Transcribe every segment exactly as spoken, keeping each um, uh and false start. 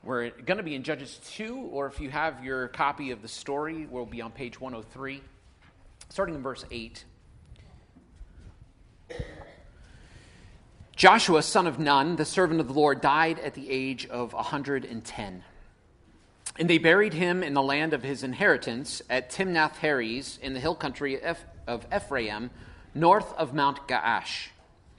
We're going to be in Judges two, or if you have your copy of the story, we'll be on page one oh three, starting in verse eight. Joshua, son of Nun, the servant of the Lord, died at the age of one hundred ten. And they buried him in the land of his inheritance at Timnath-Heres in the hill country of Ephraim, north of Mount Gaash.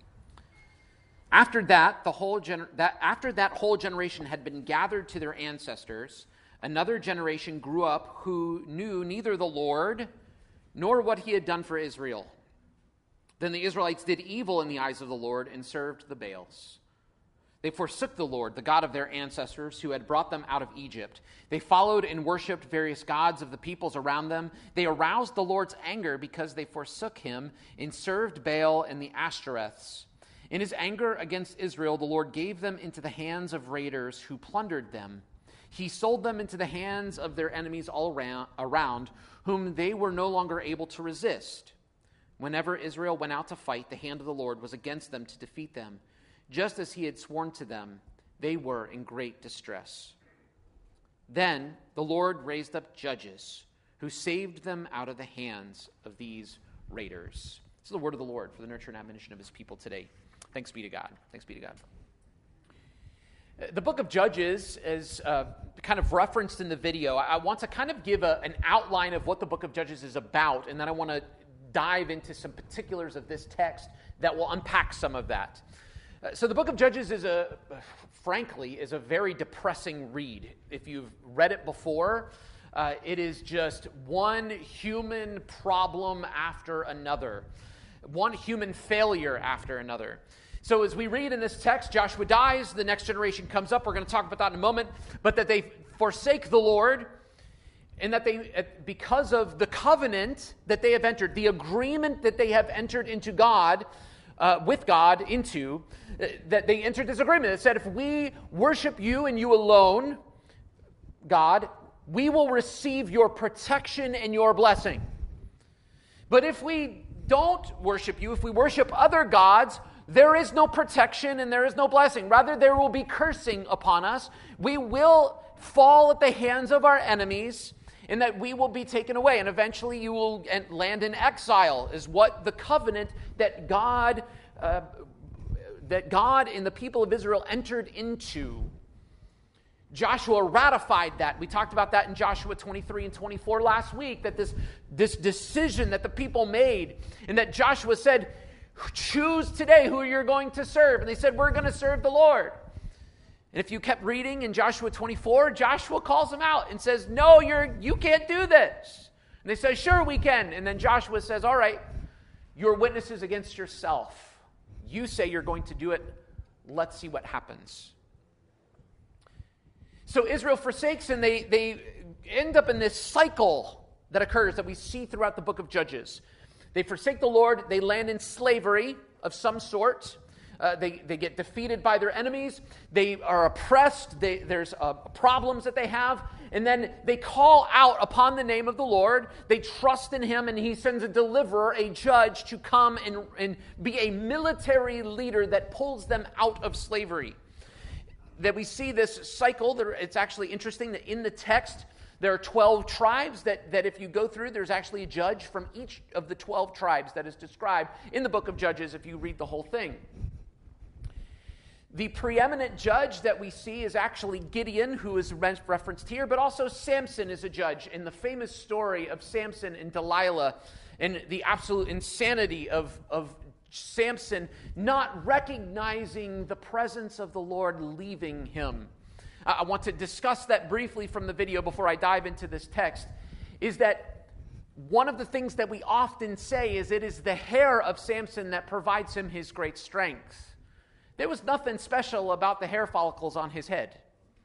After that, the whole gener- that after that whole generation had been gathered to their ancestors, another generation grew up who knew neither the Lord nor what he had done for Israel. Then the Israelites did evil in the eyes of the Lord and served the Baals. They forsook the Lord, the God of their ancestors, who had brought them out of Egypt. They followed and worshipped various gods of the peoples around them. They aroused the Lord's anger because they forsook him and served Baal and the Ashtoreths. In his anger against Israel, the Lord gave them into the hands of raiders who plundered them. He sold them into the hands of their enemies all around, whom they were no longer able to resist. Whenever Israel went out to fight, the hand of the Lord was against them to defeat them. Just as he had sworn to them, they were in great distress. Then the Lord raised up judges who saved them out of the hands of these raiders. This is the word of the Lord for the nurture and admonition of his people today. Thanks be to God. Thanks be to God. The book of Judges is uh, kind of referenced in the video. I want to kind of give a, an outline of what the book of Judges is about, and then I want to dive into some particulars of this text that will unpack some of that. Uh, so the book of Judges is a, frankly, is a very depressing read. If you've read it before, uh, it is just one human problem after another, one human failure after another. So as we read in this text, Joshua dies, the next generation comes up. We're going to talk about that in a moment, but that they forsake the Lord, and that they, because of the covenant that they have entered, the agreement that they have entered into God, uh, with God into, uh, that they entered this agreement that said, if we worship you and you alone, God, we will receive your protection and your blessing. But if we don't worship you, if we worship other gods, there is no protection and there is no blessing. Rather, there will be cursing upon us. We will fall at the hands of our enemies, and that we will be taken away. And eventually you will land in exile, is what the covenant that God, uh, that God and the people of Israel entered into. Joshua ratified that. We talked about that in Joshua twenty-three and twenty-four last week, that this, this decision that the people made, and that Joshua said, choose today who you're going to serve. And they said, we're going to serve the Lord. And if you kept reading in Joshua twenty-four, Joshua calls them out and says, no, you're, you can't do this. And they say, sure, we can. And then Joshua says, all right, you're witnesses against yourself. You say you're going to do it. Let's see what happens. So Israel forsakes, and they, they end up in this cycle that occurs that we see throughout the book of Judges. They forsake the Lord. They land in slavery of some sort. Uh, they, they get defeated by their enemies. They are oppressed. They, there's uh, problems that they have. And then they call out upon the name of the Lord. They trust in him, and he sends a deliverer, a judge, to come and, and be a military leader that pulls them out of slavery. That we see this cycle. It's actually interesting that in the text, there are twelve tribes that, that if you go through, there's actually a judge from each of the twelve tribes that is described in the book of Judges if you read the whole thing. The preeminent judge that we see is actually Gideon, who is referenced here, but also Samson is a judge in the famous story of Samson and Delilah, and the absolute insanity of, of Samson not recognizing the presence of the Lord leaving him. I want to discuss that briefly from the video before I dive into this text, is that one of the things that we often say is it is the hair of Samson that provides him his great strength. There was nothing special about the hair follicles on his head.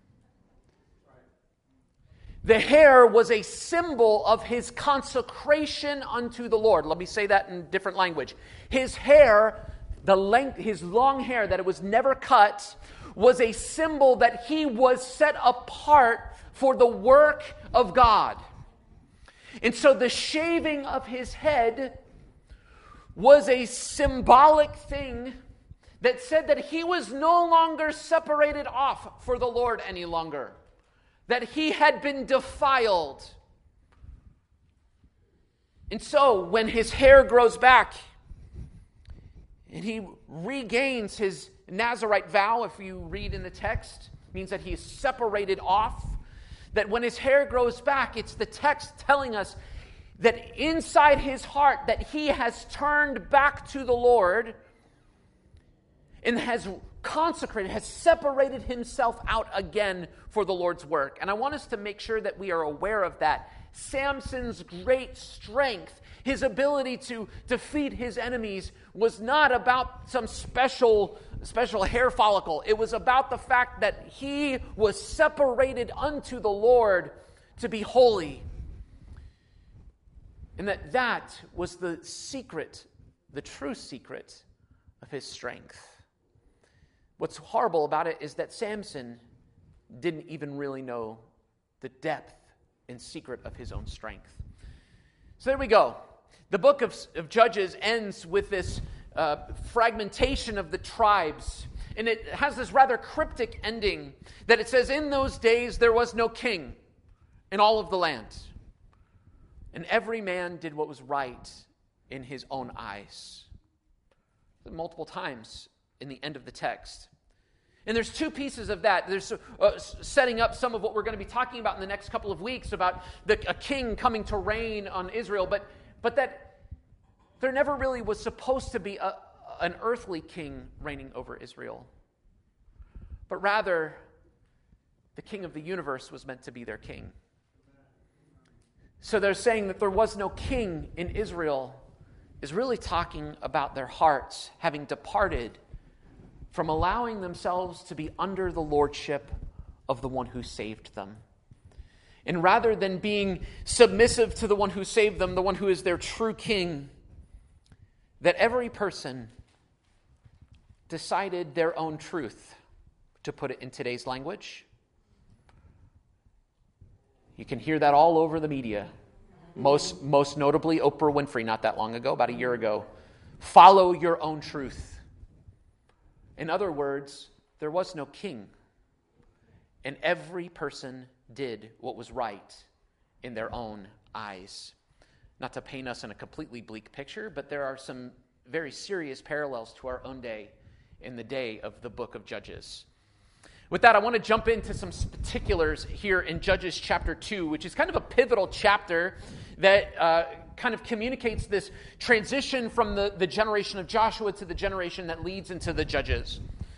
The hair was a symbol of his consecration unto the Lord. Let me say that in different language. His hair, the length, his long hair that it was never cut, was a symbol that he was set apart for the work of God. And so the shaving of his head was a symbolic thing that said that he was no longer separated off for the Lord any longer, that he had been defiled. And so when his hair grows back and he regains his Nazirite vow, if you read in the text, means that he is separated off, that when his hair grows back, it's the text telling us that inside his heart that he has turned back to the Lord and has consecrated, has separated himself out again for the Lord's work. And I want us to make sure that we are aware of that. Samson's great strength, his ability to defeat his enemies, was not about some special, special hair follicle. It was about the fact that he was separated unto the Lord to be holy. And that that was the secret, the true secret of his strength. What's horrible about it is that Samson didn't even really know the depth and secret of his own strength. So there we go. The book of, of Judges ends with this uh, fragmentation of the tribes. And it has this rather cryptic ending that it says, in those days there was no king in all of the land. And every man did what was right in his own eyes. Multiple times in the end of the text. And there's two pieces of that. There's uh, setting up some of what we're going to be talking about in the next couple of weeks about the, a king coming to reign on Israel. But, but that there never really was supposed to be a, an earthly king reigning over Israel. But rather, the king of the universe was meant to be their king. So they're saying that there was no king in Israel is really talking about their hearts having departed from allowing themselves to be under the lordship of the one who saved them. And rather than being submissive to the one who saved them, the one who is their true king, that every person decided their own truth, to put it in today's language. You can hear that all over the media. Most, most notably Oprah Winfrey, not that long ago, about a year ago. Follow your own truth. In other words, there was no king. And every person did what was right in their own eyes. Not to paint us in a completely bleak picture, but there are some very serious parallels to our own day in the day of the book of Judges. With that, I want to jump into some particulars here in Judges chapter two, which is kind of a pivotal chapter that uh, kind of communicates this transition from the, the generation of Joshua to the generation that leads into the Judges.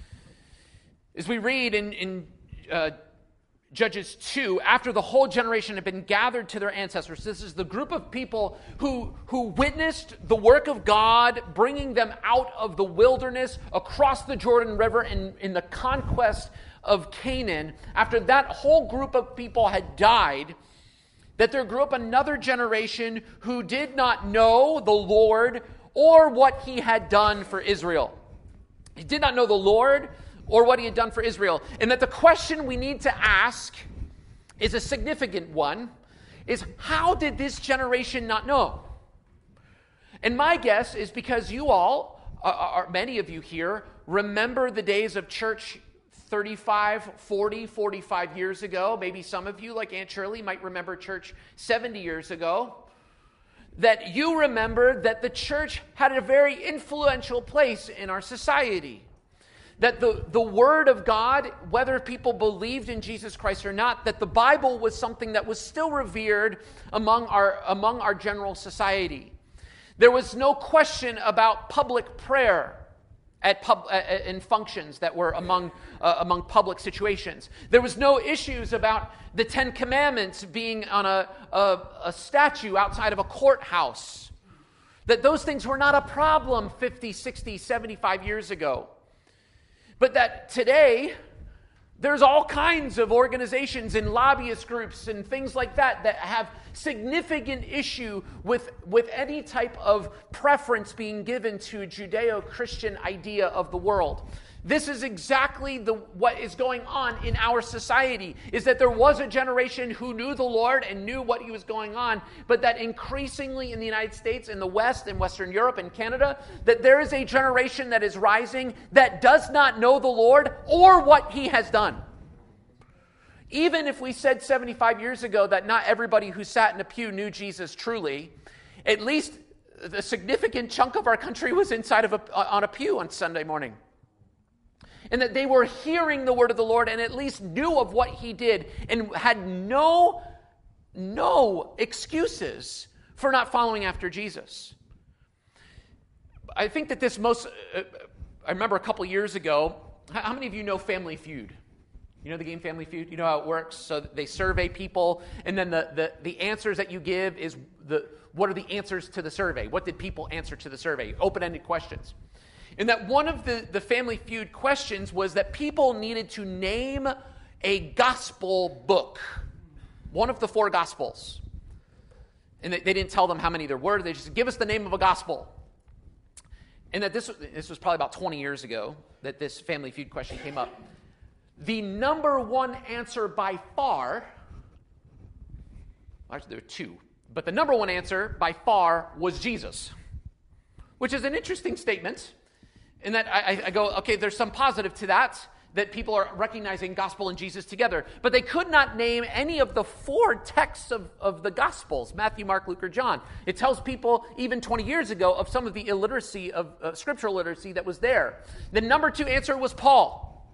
As we read in, in uh, Judges two, after the whole generation had been gathered to their ancestors, this is the group of people who, who witnessed the work of God, bringing them out of the wilderness, across the Jordan River, in, in the conquest of Canaan. After that whole group of people had died, that there grew up another generation who did not know the Lord or what he had done for Israel. He did not know the Lord or what he had done for Israel. And that the question we need to ask is a significant one, is how did this generation not know? And my guess is because you all, or many of you here, remember the days of church thirty-five, forty, forty-five years ago. Maybe some of you, like Aunt Shirley, might remember church seventy years ago. That you remember that the church had a very influential place in our society. That the, the Word of God, whether people believed in Jesus Christ or not, that the Bible was something that was still revered among our, among our general society. There was no question about public prayer at pub, uh, in functions that were among, uh, among public situations. There was no issues about the Ten Commandments being on a, a, a statue outside of a courthouse. That those things were not a problem fifty, sixty, seventy-five years ago. But that today, there's all kinds of organizations and lobbyist groups and things like that that have significant issue with, with any type of preference being given to a Judeo-Christian idea of the world. This is exactly the, what is going on in our society, is that there was a generation who knew the Lord and knew what he was going on, but that increasingly in the United States, in the West, in Western Europe, and Canada, that there is a generation that is rising that does not know the Lord or what he has done. Even if we said seventy-five years ago that not everybody who sat in a pew knew Jesus truly, at least a significant chunk of our country was inside of a, on a pew on Sunday morning. And that they were hearing the word of the Lord and at least knew of what he did and had no, no excuses for not following after Jesus. I think that this most, uh, I remember a couple years ago, how many of you know Family Feud? You know the game Family Feud? You know how it works? So they survey people, and then the, the, the answers that you give is the what are the answers to the survey? What did people answer to the survey? Open-ended questions. And that one of the, the Family Feud questions was that people needed to name a gospel book, one of the four gospels. And they, they didn't tell them how many there were. They just give us the name of a gospel. And that this, this was probably about twenty years ago that this Family Feud question came up. The number one answer by far, actually there were two, but the number one answer by far was Jesus, which is an interesting statement. And that I, I go, okay, there's some positive to that, that people are recognizing gospel and Jesus together. But they could not name any of the four texts of, of the gospels, Matthew, Mark, Luke, or John. It tells people, even twenty years ago, of some of the illiteracy, of uh, scriptural literacy that was there. The number two answer was Paul.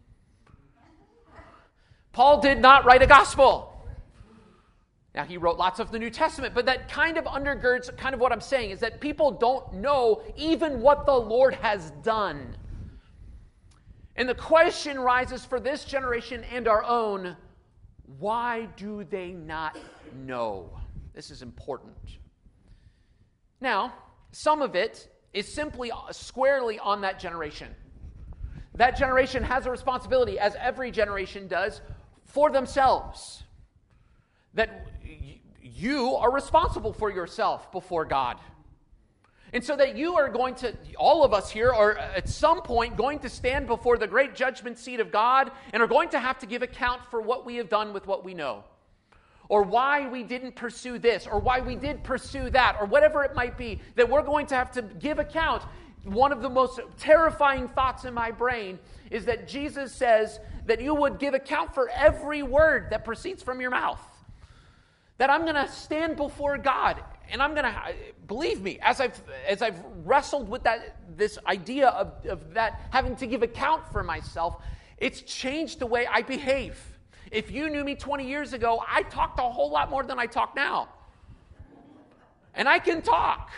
Paul did not write a gospel. Now, he wrote lots of the New Testament, but that kind of undergirds kind of what I'm saying, is that people don't know even what the Lord has done. And the question rises for this generation and our own, why do they not know? This is important. Now, some of it is simply squarely on that generation. That generation has a responsibility, as every generation does, for themselves. That you are responsible for yourself before God. And so that you are going to, all of us here are at some point going to stand before the great judgment seat of God and are going to have to give account for what we have done with what we know. Or why we didn't pursue this, or why we did pursue that, or whatever it might be, that we're going to have to give account. One of the most terrifying thoughts in my brain is that Jesus says that you would give account for every word that proceeds from your mouth. That I'm going to stand before God, and I'm going to, believe me, as I've as I've wrestled with that this idea of, of that having to give account for myself, it's changed the way I behave. If you knew me twenty years ago, I talked a whole lot more than I talk now. And I can talk.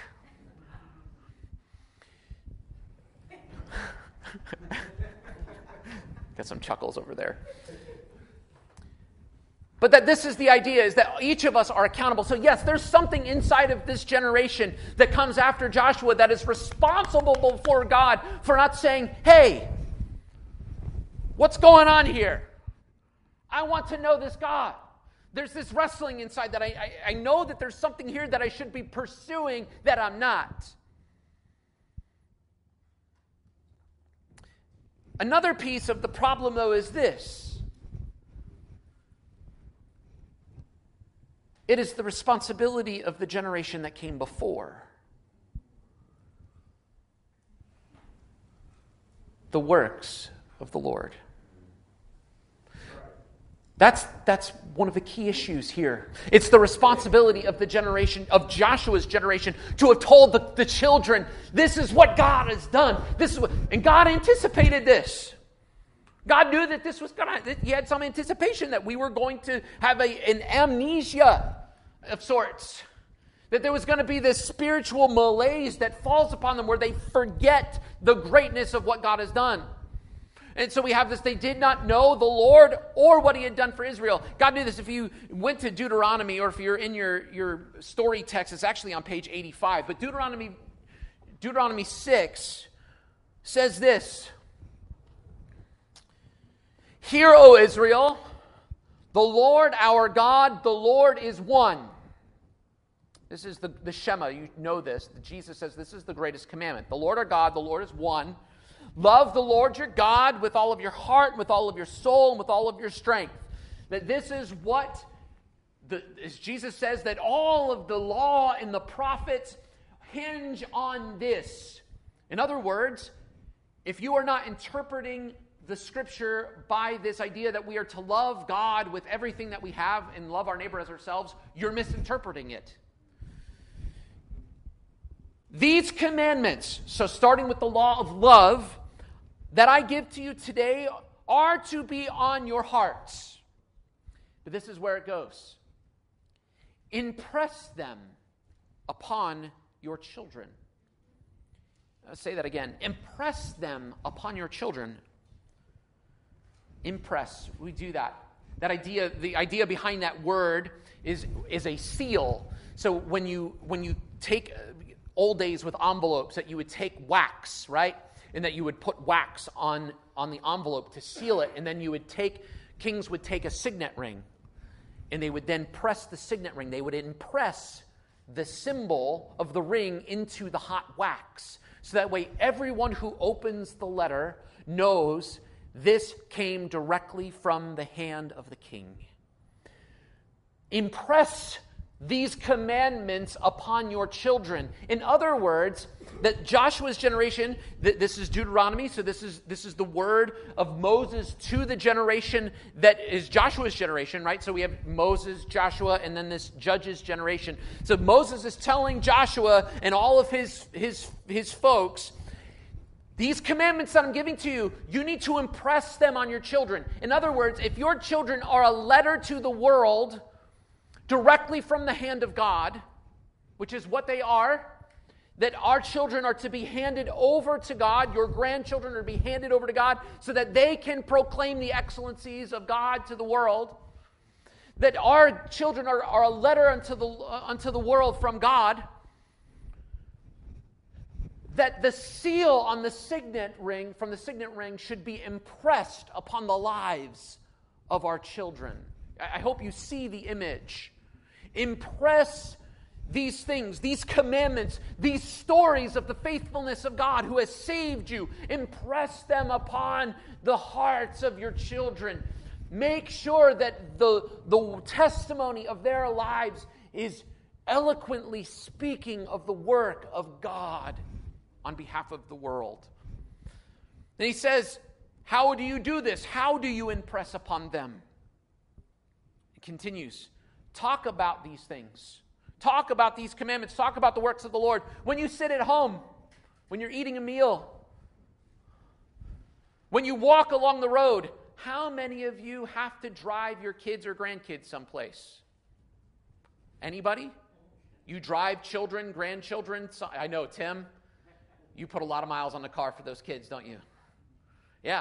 Got some chuckles over there. But that this is the idea, is that each of us are accountable. So yes, there's something inside of this generation that comes after Joshua that is responsible before God for not saying, hey, what's going on here? I want to know this God. There's this wrestling inside that I, I, I know that there's something here that I should be pursuing that I'm not. Another piece of the problem, though, is this. It is the responsibility of the generation that came before. The works of the Lord. That's, that's one of the key issues here. It's the responsibility of the generation, of Joshua's generation, to have told the, the children, this is what God has done. This is what, and God anticipated this. God knew that this was going to, he had some anticipation that we were going to have a, an amnesia of sorts. That there was going to be this spiritual malaise that falls upon them where they forget the greatness of what God has done. And so we have this, they did not know the Lord or what he had done for Israel. God knew this. If you went to Deuteronomy, or if you're in your, your story text, it's actually on page eighty-five. But Deuteronomy, Deuteronomy six says this. Hear, O Israel, the Lord our God, the Lord is one. This is the, the Shema. You know this. Jesus says this is the greatest commandment. The Lord our God, the Lord is one. Love the Lord your God with all of your heart, with all of your soul, and with all of your strength. That this is what, the, as Jesus says, that all of the law and the prophets hinge on this. In other words, if you are not interpreting the Scripture by this idea that we are to love God with everything that we have and love our neighbor as ourselves, you're misinterpreting it. These commandments, so starting with the law of love, that I give to you today are to be on your hearts. But this is where it goes. Impress them upon your children. I'll say that again. Impress them upon your children. Impress. We do that. That idea, the idea behind that word is, is a seal. So when you when you take uh, old days with envelopes, that you would take wax, right? And that you would put wax on, on the envelope to seal it, and then you would take, kings would take a signet ring, and they would then press the signet ring. They would impress the symbol of the ring into the hot wax. So that way everyone who opens the letter knows this came directly from the hand of the king. Impress these commandments upon your children. In other words, that Joshua's generation, th- this is Deuteronomy, so this is this is the word of Moses to the generation that is Joshua's generation, right? So we have Moses, Joshua, and then this Judges generation. So Moses is telling Joshua and all of his his his folks, these commandments that I'm giving to you, you need to impress them on your children. In other words, if your children are a letter to the world directly from the hand of God, which is what they are, that our children are to be handed over to God, your grandchildren are to be handed over to God, so that they can proclaim the excellencies of God to the world, that our children are, are a letter unto the, uh, unto the world from God, that the seal on the signet ring, from the signet ring, should be impressed upon the lives of our children. I hope you see the image. Impress these things, these commandments, these stories of the faithfulness of God who has saved you. Impress them upon the hearts of your children. Make sure that the, the testimony of their lives is eloquently speaking of the work of God on behalf of the world. And he says, how do you do this? How do you impress upon them? It continues. Talk about these things. Talk about these commandments. Talk about the works of the Lord. When you sit at home, when you're eating a meal, when you walk along the road, how many of you have to drive your kids or grandkids someplace? Anybody? You drive children, grandchildren? I know, Tim, you put a lot of miles on the car for those kids, don't you? Yeah.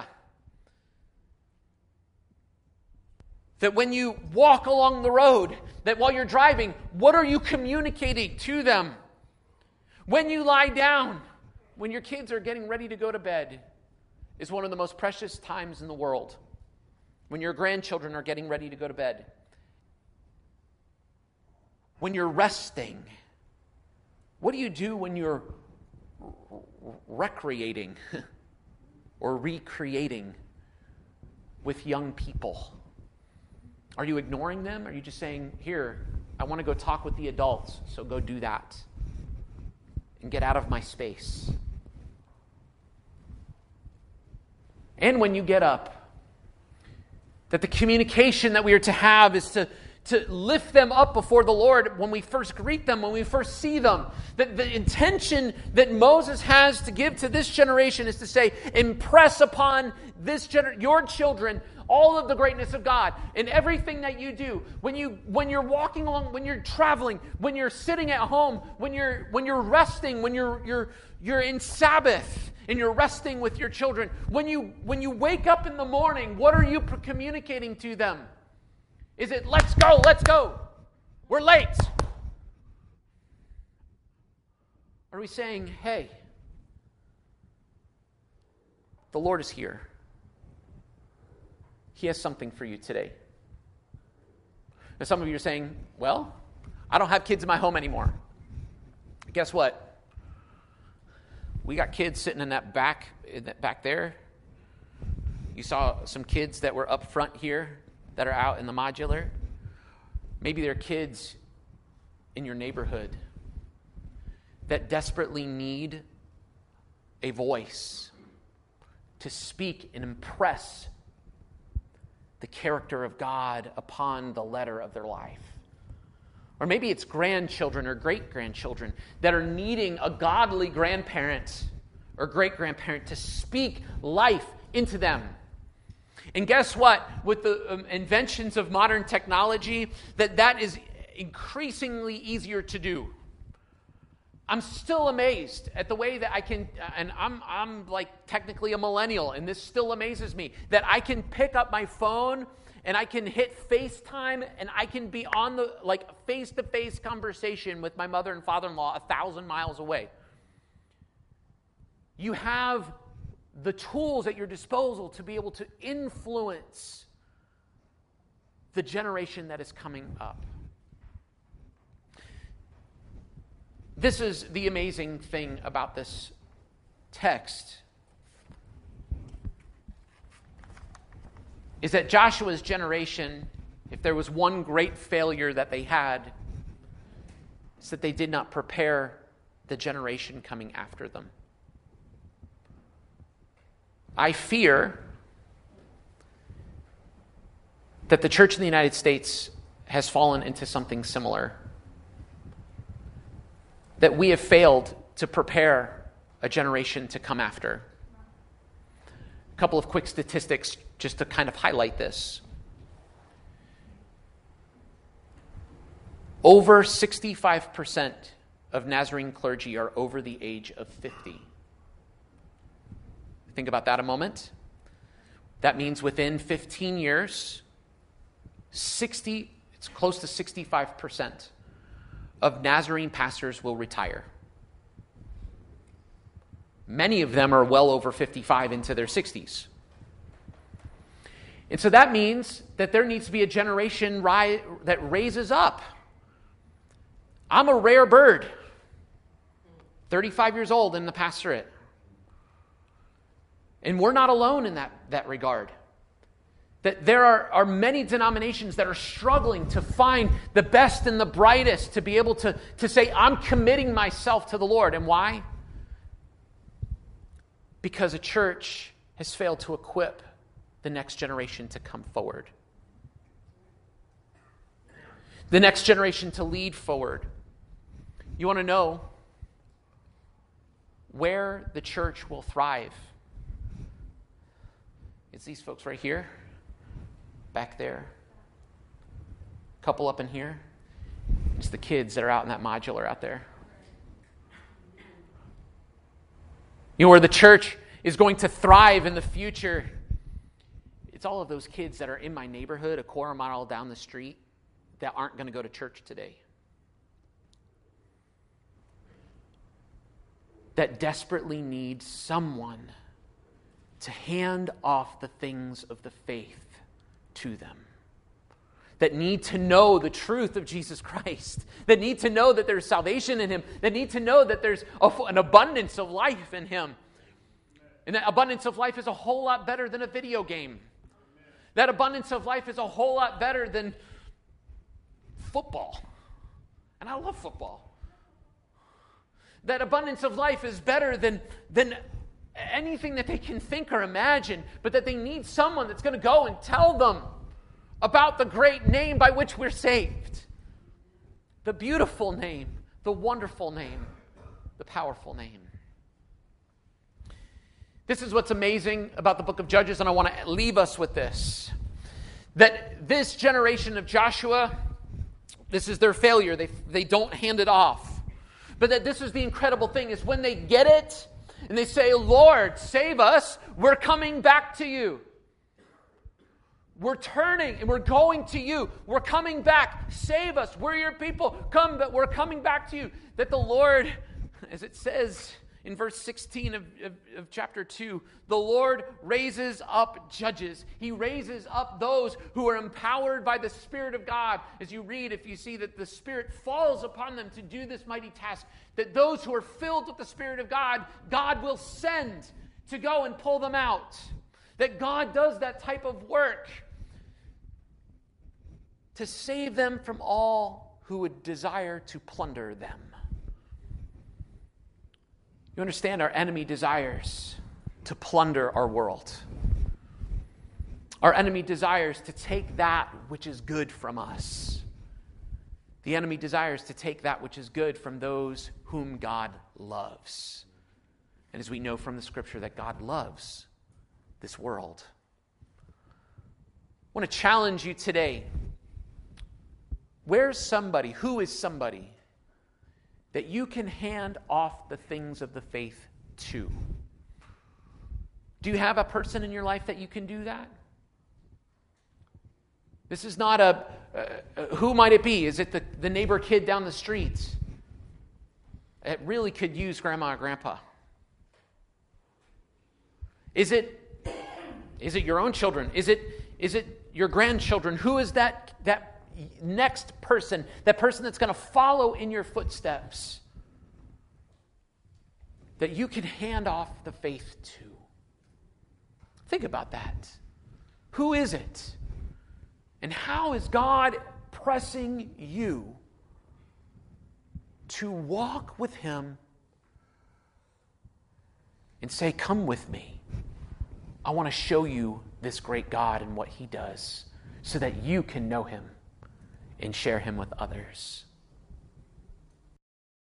That when you walk along the road, that while you're driving, what are you communicating to them? When you lie down, when your kids are getting ready to go to bed, is one of the most precious times in the world. When your grandchildren are getting ready to go to bed. When you're resting. What do you do when you're recreating or recreating with young people? Are you ignoring them? Are you just saying, here, I want to go talk with the adults, so go do that and get out of my space? And when you get up, that the communication that we are to have is to, to lift them up before the Lord when we first greet them, when we first see them. That the intention that Moses has to give to this generation is to say, impress upon this gener- your children all of the greatness of God in everything that you do. When you when you're walking along, when you're traveling, when you're sitting at home, when you're when you're resting, when you're you're you're in Sabbath and you're resting with your children. When you when you wake up in the morning, what are you communicating to them? Is it let's go, let's go? We're late. Are we saying, hey, the Lord is here. He has something for you today. Now, some of you are saying, well, I don't have kids in my home anymore. Guess what? We got kids sitting in that back, in that back there. You saw some kids that were up front here that are out in the modular. Maybe they're kids in your neighborhood that desperately need a voice to speak and impress the character of God upon the letter of their life. Or maybe it's grandchildren or great-grandchildren that are needing a godly grandparent or great-grandparent to speak life into them. And guess what? With the um, inventions of modern technology, that that is increasingly easier to do. I'm still amazed at the way that I can, and I'm I'm like technically a millennial, and this still amazes me, that I can pick up my phone and I can hit FaceTime and I can be on the like face-to-face conversation with my mother and father-in-law a thousand miles away. You have the tools at your disposal to be able to influence the generation that is coming up. This is the amazing thing about this text, is that Joshua's generation, if there was one great failure that they had, it's that they did not prepare the generation coming after them. I fear that the church in the United States has fallen into something similar. That we have failed to prepare a generation to come after. A couple of quick statistics just to kind of highlight this. Over sixty-five percent of Nazarene clergy are over the age of fifty. Think about that a moment. That means within fifteen years, sixty, it's close to sixty-five percent of Nazarene pastors will retire. Many of them are well over fifty-five into their sixties. And so that means that there needs to be a generation ri- that raises up. I'm a rare bird, thirty-five years old in the pastorate. And we're not alone in that, that regard. That there are, are many denominations that are struggling to find the best and the brightest to be able to, to say, I'm committing myself to the Lord. And why? Because a church has failed to equip the next generation to come forward. The next generation to lead forward. You want to know where the church will thrive? It's these folks right here, back there, a couple up in here. It's the kids that are out in that modular out there. You know where the church is going to thrive in the future? It's all of those kids that are in my neighborhood, a quarter mile down the street, that aren't going to go to church today. That desperately need someone to hand off the things of the faith to them. That need to know the truth of Jesus Christ. That need to know that there's salvation in Him. That need to know that there's a, an abundance of life in Him. And that abundance of life is a whole lot better than a video game. That abundance of life is a whole lot better than football. And I love football. That abundance of life is better than, than anything that they can think or imagine, but that they need someone that's going to go and tell them about the great name by which we're saved. The beautiful name, the wonderful name, the powerful name. This is what's amazing about the book of Judges, and I want to leave us with this. That this generation of Joshua, this is their failure. They, they don't hand it off. But that this is the incredible thing, is when they get it, and they say, Lord, save us, we're coming back to you. We're turning and we're going to you. We're coming back. Save us. We're your people. Come, but we're coming back to you. That the Lord, as it says in verse sixteen of, of, of chapter two, the Lord raises up judges. He raises up those who are empowered by the Spirit of God. As you read, if you see that the Spirit falls upon them to do this mighty task, that those who are filled with the Spirit of God, God will send to go and pull them out. That God does that type of work to save them from all who would desire to plunder them. You understand, our enemy desires to plunder our world. Our enemy desires to take that which is good from us. The enemy desires to take that which is good from those whom God loves. And as we know from the Scripture that God loves this world. I want to challenge you today. Where's somebody, who is somebody that you can hand off the things of the faith to? Do you have a person in your life that you can do that? This is not a, uh, who might it be? Is it the, the neighbor kid down the street? It really could use grandma or grandpa. Is it, is it your own children? Is it, is it your grandchildren? Who is that, that next person, that person that's going to follow in your footsteps, that you can hand off the faith to? Think about that. Who is it? And how is God pressing you to walk with Him and say, come with me. I want to show you this great God and what He does so that you can know Him and share Him with others.